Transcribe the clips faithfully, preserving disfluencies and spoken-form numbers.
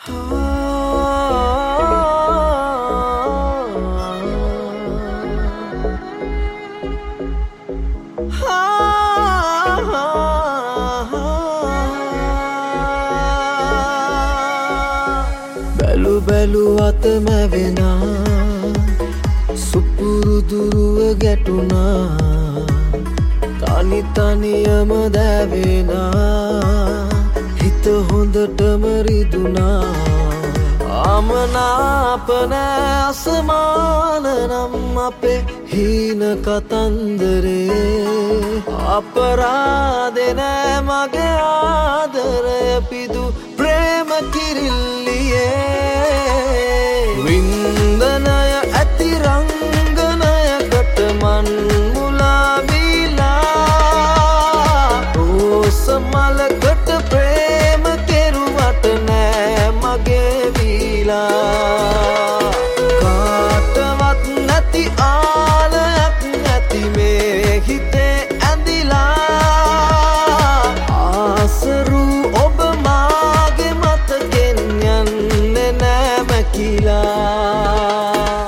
බැලු බැලුවත් මැවෙනා සුපුරුදුරුව ගැටුණා තනි තනියම දැවෙනා හිත හොඳටම රිදුනා ආමනාප නෑ අසමාන නම් අපේ හීන කතන්දරේ අපරාධේ නෑ මගේ ආදරය පිදු ප්‍රේම කිරිල්ලියේ වින්දනය ඇති රංගනයකට මන් මුලා වීලා රෝස මලකට ප්‍රේම කෙරුවට නෑ මගේ වීලා කාටවත් නැති ආලයක් නැති මේ හිතේ ඇඳිලා ආසරු ඔබ මාගේ මතකෙන් යන්නේ නෑ මැකිලා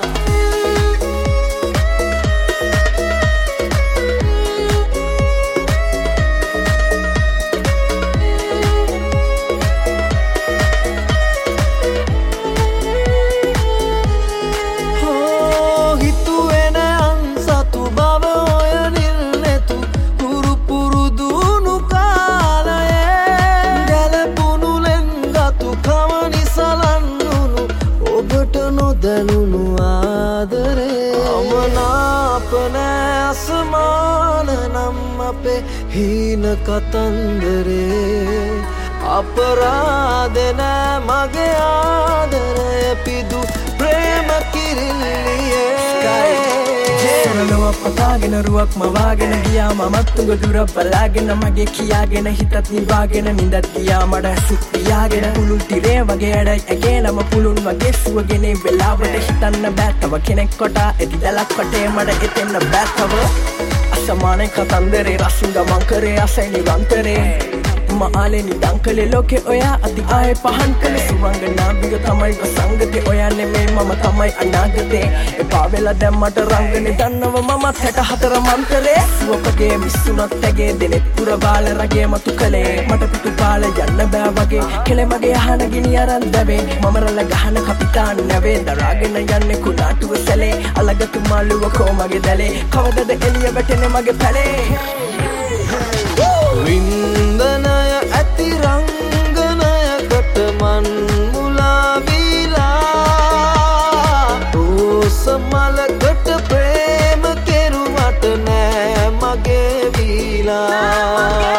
දැනුණු ආදරේ අමනාප නෑ අසමාන නම් අපේ හීන කතන්දරේ අපරාධ නෑ මගේ ආදරය පිදු ප්‍රේම කිරිල්ලියේ සරලව පතාගෙන රුවක් මවාගෙන ගියා මමත් උඟ දුර බලාගෙන මගේ කියාගෙන හිතත් නිවාගෙන නිදත් ගියා මට ඇසුත් පියාගෙන පුළුල් තිරේ වගේ ඇඩයි ඇගේ නම පුළුන් වගේ සුවගෙන වෙලාවට හිතන්න බෑ තව කෙනෙක් කොටා එදි දැලක් කොටේ මට එතෙන්න බෑ තව අසමාන කතන්දරේ රසින් ගමන් කරේ අසයි නිරන්තරේ මාලේ නිදංකලේ ලෝකේ ඔයා අති ආයේ පහන් කළේ සුවංගනා බිග තමයි සංගතේ ඔයා නෙමේ මම තමයි අනාගතේ එපා වෙලා දැන් මට රංගනේ දන්නව මමත් හැට හතර මන්තරේ සුවපගේ මිස්සුනත් ඇගේ දෙනෙත් පුර බාල රගේ මතු කලේ මට පිටු බාල යන්න බෑ වගේ කෙලේ මගේ අහන ගිනි අරන් දැවේ මම රළ ගහන කපිතාන් නැවේ දරාගෙන යන්නේ කුණාටුව සැලේ අලගතු මාළුව කෝ මගේ දැලේ කවදද එළිය වැටෙන්නේ මගේ පැලේ වින්දනය ඇති රංගනයකට මන් මුලා වීලා රෝස මලකට ප්‍රේම කෙරුවට නෑ මගේ වීලා